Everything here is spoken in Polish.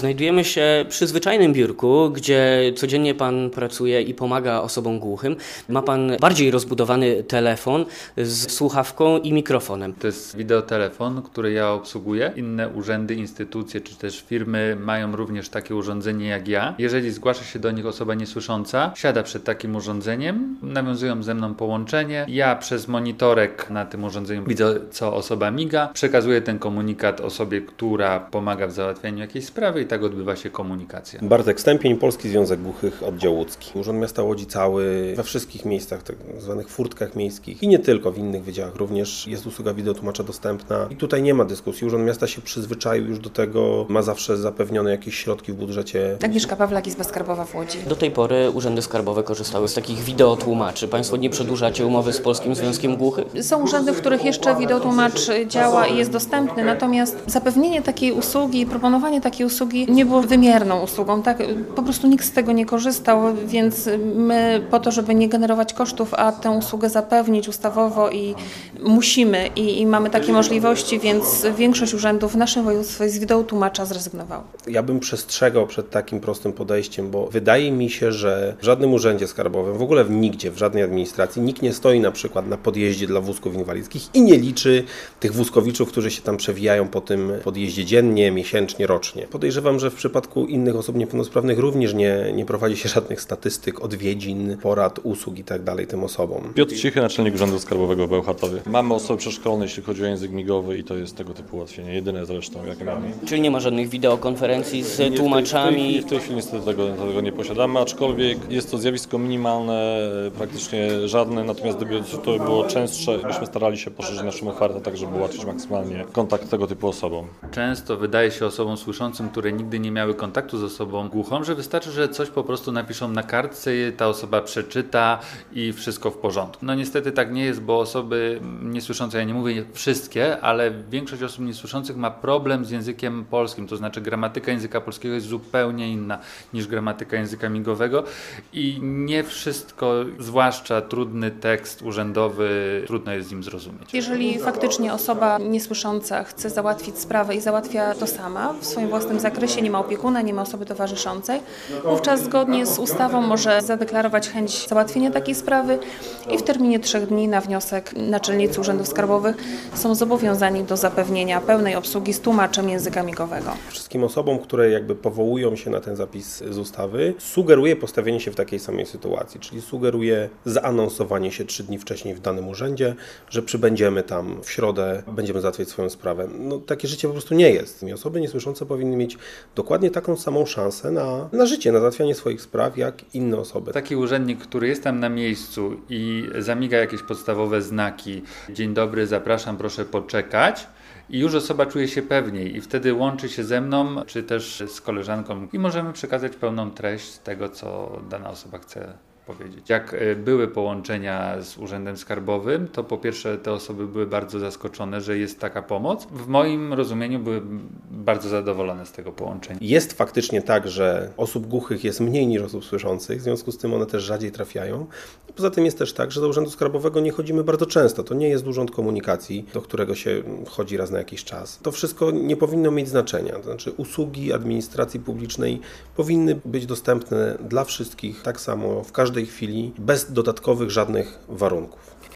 Znajdujemy się przy zwyczajnym biurku, gdzie codziennie Pan pracuje i pomaga osobom głuchym. Ma Pan bardziej rozbudowany telefon z słuchawką i mikrofonem. To jest wideotelefon, który ja obsługuję. Inne urzędy, instytucje czy też firmy mają również takie urządzenie jak ja. Jeżeli zgłasza się do nich osoba niesłysząca, siada przed takim urządzeniem, nawiązują ze mną połączenie. Ja przez monitorek na tym urządzeniu widzę, co osoba miga. Przekazuję ten komunikat osobie, która pomaga w załatwianiu jakiejś sprawy i tak odbywa się komunikacja. Bartek Stępień, Polski Związek Głuchych, Oddział Łódzki. Urząd Miasta Łodzi cały, we wszystkich miejscach, tak zwanych furtkach miejskich i nie tylko, w innych wydziałach również jest usługa wideotłumacza dostępna. I tutaj nie ma dyskusji. Urząd Miasta się przyzwyczaił już do tego, ma zawsze zapewnione jakieś środki w budżecie. Agnieszka Pawlak, Izba Skarbowa w Łodzi. Do tej pory urzędy skarbowe korzystały z takich wideotłumaczy. Państwo nie przedłużacie umowy z Polskim Związkiem Głuchych? Są urzędy, w których jeszcze wideotłumacz działa i jest dostępny, natomiast zapewnienie takiej usługi, proponowanie takiej usługi nie było wymierną usługą. Tak? Po prostu nikt z tego nie korzystał, więc my po to, żeby nie generować kosztów, a tę usługę zapewnić ustawowo i musimy i mamy takie możliwości, więc większość urzędów w naszym województwie z wideotłumacza zrezygnowało. Ja bym przestrzegał przed takim prostym podejściem, bo wydaje mi się, że w żadnym urzędzie skarbowym, w ogóle nigdzie, w żadnej administracji nikt nie stoi na przykład na podjeździe dla wózków inwalidzkich i nie liczy tych wózkowiczów, którzy się tam przewijają po tym podjeździe dziennie, miesięcznie, rocznie. Podejrzewam, że w przypadku innych osób niepełnosprawnych również nie prowadzi się żadnych statystyk, odwiedzin, porad, usług i tak dalej tym osobom. Piotr Cichy, naczelnik Urzędu Skarbowego w Bełchatowie. Mamy osoby przeszkolne, jeśli chodzi o język migowy i to jest tego typu ułatwienie, jedyne zresztą jakie mamy. Czyli nie ma żadnych wideokonferencji z tłumaczami? W tej chwili niestety tego nie posiadamy, aczkolwiek jest to zjawisko minimalne, praktycznie żadne, natomiast gdyby to było częstsze, byśmy starali się poszerzyć naszą ofertę, tak żeby ułatwić maksymalnie kontakt tego typu osobom. Często wydaje się osobom słyszącym, które nigdy nie miały kontaktu z osobą głuchą, że wystarczy, że coś po prostu napiszą na kartce, ta osoba przeczyta i wszystko w porządku. No niestety tak nie jest, bo osoby niesłyszące, ja nie mówię wszystkie, ale większość osób niesłyszących ma problem z językiem polskim, to znaczy gramatyka języka polskiego jest zupełnie inna niż gramatyka języka migowego i nie wszystko, zwłaszcza trudny tekst urzędowy, trudno jest z nim zrozumieć. Jeżeli faktycznie osoba niesłysząca chce załatwić sprawę i załatwia to sama w swoim własnym zakresie, nie ma opiekuna, nie ma osoby towarzyszącej, wówczas zgodnie z ustawą może zadeklarować chęć załatwienia takiej sprawy i w terminie 3 dni na wniosek naczelnicy urzędów skarbowych są zobowiązani do zapewnienia pełnej obsługi z tłumaczem języka migowego. Wszystkim osobom, które jakby powołują się na ten zapis z ustawy, sugeruje postawienie się w takiej samej sytuacji, czyli sugeruje zaanonsowanie się 3 dni wcześniej w danym urzędzie, że przybędziemy tam w środę, będziemy załatwiać swoją sprawę. No takie życie po prostu nie jest. I osoby niesłyszące powinny mieć dokładnie taką samą szansę na życie, na załatwianie swoich spraw, jak inne osoby. Taki urzędnik, który jest tam na miejscu i zamiga jakieś podstawowe znaki, dzień dobry, zapraszam, proszę poczekać, i już osoba czuje się pewniej i wtedy łączy się ze mną, czy też z koleżanką i możemy przekazać pełną treść tego, co dana osoba chce powiedzieć. Jak były połączenia z Urzędem Skarbowym, to po pierwsze te osoby były bardzo zaskoczone, że jest taka pomoc. W moim rozumieniu były bardzo zadowolone z tego połączenia. Jest faktycznie tak, że osób głuchych jest mniej niż osób słyszących, w związku z tym one też rzadziej trafiają. Poza tym jest też tak, że do Urzędu Skarbowego nie chodzimy bardzo często. To nie jest urząd komunikacji, do którego się chodzi raz na jakiś czas. To wszystko nie powinno mieć znaczenia. To znaczy usługi administracji publicznej powinny być dostępne dla wszystkich tak samo w każdej chwili, bez dodatkowych żadnych warunków.